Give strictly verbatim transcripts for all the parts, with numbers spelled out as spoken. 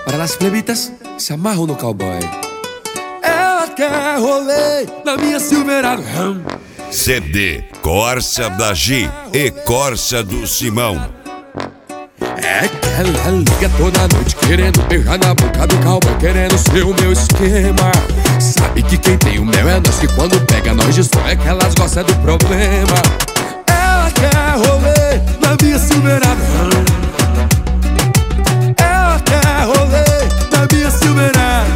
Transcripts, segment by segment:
Para las plebitas se amarram no cowboy. Ela quer rolê na minha Silverado. C D Corsa da G e Corsa do Simão. É que ela liga toda noite querendo beijar na boca do cowboy, querendo ser o meu esquema. Sabe que quem tem o mel é nós, que quando pega nós destrói, é que elas gostam do problema. Ela quer rolê na minha Silverado. Ela quer rolê na minha Silverado.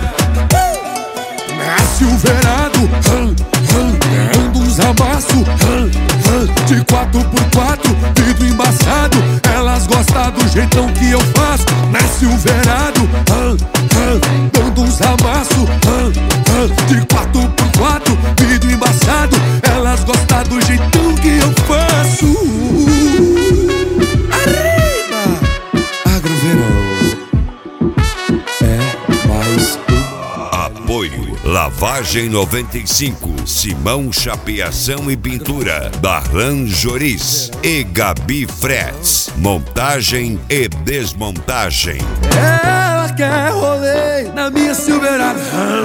Na Silverado, dando uns amassos de quatro por quatro, vidro embaçado. Elas gostam do jeitão que eu faço. Na Silverado, dando uns amassos de quatro por quatro, vidro embaçado. Elas gostam do jeitão que eu faço. Arriba! Agroverão é mais um. Apoio Lavagem noventa e cinco, Simão Chapeação e Pintura, Darlan Joris e Gabi Frets, montagem e desmontagem. Ela quer rolê na minha Silverado.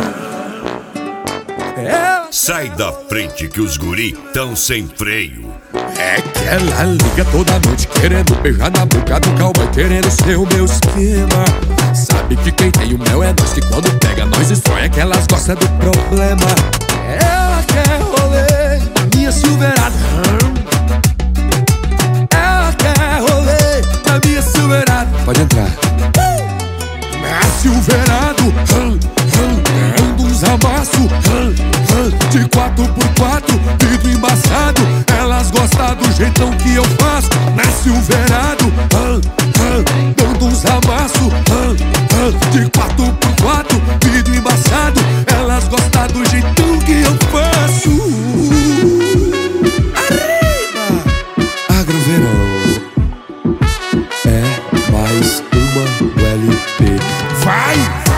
Ela... Sai da frente que os guri tão sem freio. É que ela liga toda noite querendo beijar na boca do cowboy, querendo ser o meu esquema. Sabe que quem tem o mel é nós, que quando pega nós destrói, é que elas gostam do problema. Ela quer rolê na minha Silverado. Ela quer rolê na minha Silverado. Pode entrar. Na Silverado, dando uns amassos de quatro por quatro, vidro embaçado. Elas gostam do jeitão que eu faço. Na Silverado, dando uns amassos de quatro por quatro, vidro embaçado. Elas gostam do jeitão que eu faço. Arriba! Agroverão é mais uma do L P. Vai!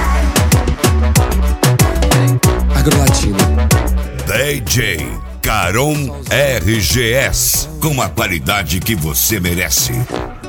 Agrolatino D J Caron R G S, com a qualidade que você merece.